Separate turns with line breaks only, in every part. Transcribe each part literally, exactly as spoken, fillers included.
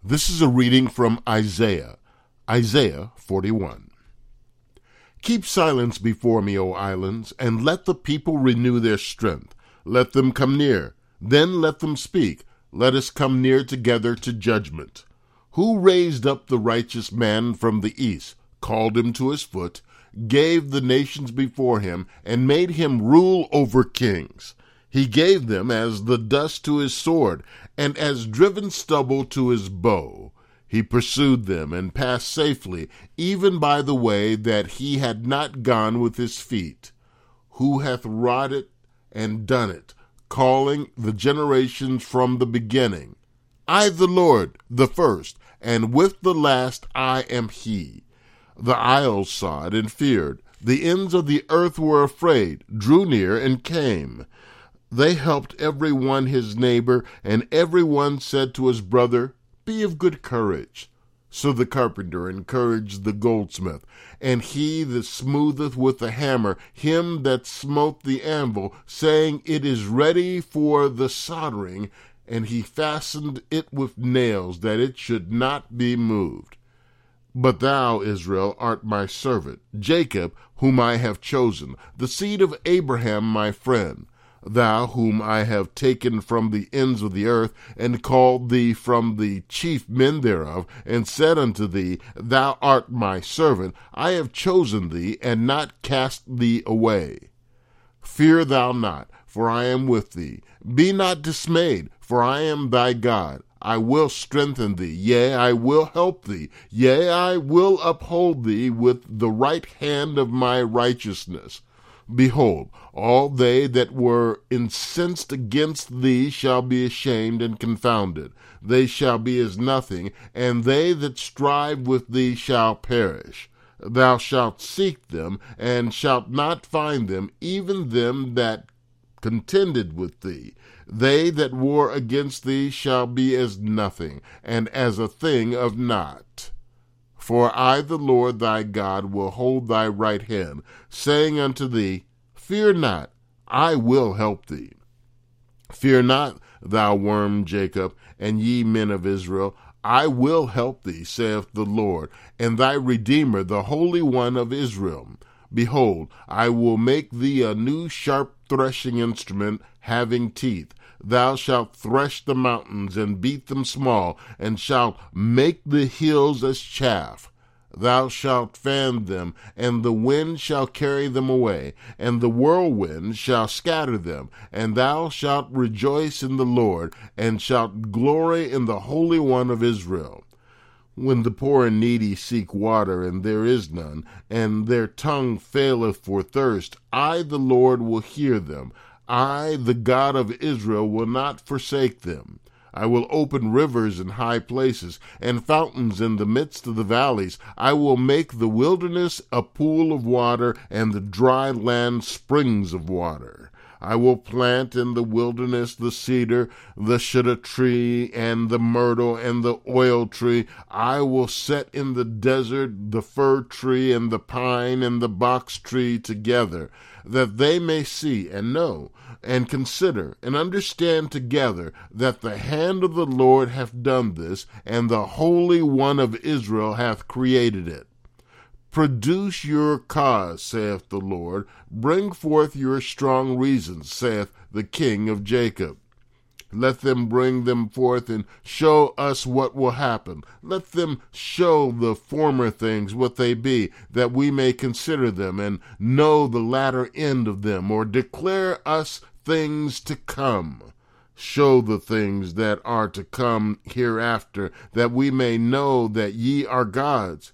This is a reading from Isaiah, Isaiah forty-one. Keep silence before me, O islands, and let the people renew their strength. Let them come near, then let them speak. Let us come near together to judgment. Who raised up the righteous man from the east, called him to his foot, gave the nations before him, and made him rule over kings? He gave them as the dust to his sword, and as driven stubble to his bow. He pursued them and passed safely, even by the way that he had not gone with his feet. Who hath wrought it and done it, calling the generations from the beginning? I, the Lord, the first, and with the last I am he. The isles saw it and feared. The ends of the earth were afraid, drew near, and came. They helped every one his neighbor, and every one said to his brother, Be of good courage. So the carpenter encouraged the goldsmith, and he that smootheth with the hammer him that smote the anvil, saying, It is ready for the soldering, and he fastened it with nails, that it should not be moved. But thou, Israel, art my servant, Jacob, whom I have chosen, the seed of Abraham my friend. Thou whom I have taken from the ends of the earth, and called thee from the chief men thereof, and said unto thee, Thou art my servant, I have chosen thee, and not cast thee away. Fear thou not, for I am with thee. Be not dismayed, for I am thy God. I will strengthen thee, yea, I will help thee, yea, I will uphold thee with the right hand of my righteousness. Behold, all they that were incensed against thee shall be ashamed and confounded. They shall be as nothing, and they that strive with thee shall perish. Thou shalt seek them, and shalt not find them, even them that contended with thee. They that war against thee shall be as nothing, and as a thing of naught. For I, the Lord thy God, will hold thy right hand, saying unto thee, Fear not, I will help thee. Fear not, thou worm Jacob, and ye men of Israel, I will help thee, saith the Lord, and thy Redeemer, the Holy One of Israel. Behold, I will make thee a new sharp threshing instrument, having teeth. Thou shalt thresh the mountains, and beat them small, and shalt make the hills as chaff. Thou shalt fan them, and the wind shall carry them away, and the whirlwind shall scatter them. And thou shalt rejoice in the Lord, and shalt glory in the Holy One of Israel. When the poor and needy seek water, and there is none, and their tongue faileth for thirst, I, the Lord, will hear them. I, the God of Israel, will not forsake them. I will open rivers in high places, and fountains in the midst of the valleys. I will make the wilderness a pool of water, and the dry land springs of water. I will plant in the wilderness the cedar, the shittim tree, and the myrtle, and the oil tree. I will set in the desert the fir tree, and the pine, and the box tree together, that they may see and know, and consider, and understand together, that the hand of the Lord hath done this, and the Holy One of Israel hath created it. Produce your cause, saith the Lord. Bring forth your strong reasons, saith the King of Jacob. Let them bring them forth, and show us what will happen. Let them show the former things what they be, that we may consider them, and know the latter end of them, or declare us things to come. Show the things that are to come hereafter, that we may know that ye are gods.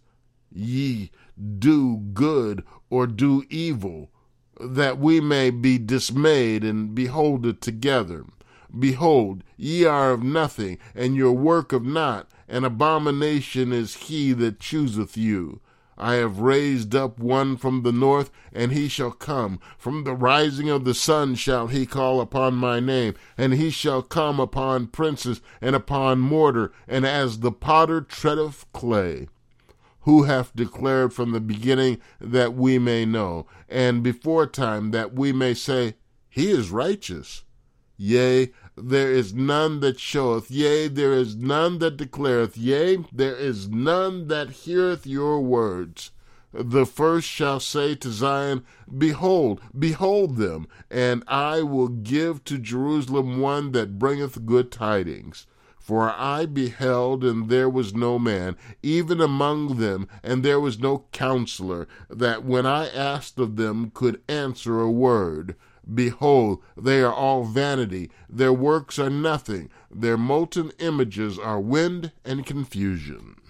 Ye do good or do evil, that we may be dismayed and behold it together. Behold, ye are of nothing, and your work of naught. An abomination is he that chooseth you. I have raised up one from the north, and he shall come. From the rising of the sun shall he call upon my name, and he shall come upon princes and upon mortar, and as the potter treadeth clay. Who hath declared from the beginning, that we may know, and before time that we may say, He is righteous. Yea, there is none that showeth, yea, there is none that declareth, yea, there is none that heareth your words. The first shall say to Zion, Behold, behold them, and I will give to Jerusalem one that bringeth good tidings. For I beheld, and there was no man, even among them, and there was no counselor, that when I asked of them could answer a word. Behold, they are all vanity, their works are nothing, their molten images are wind and confusion.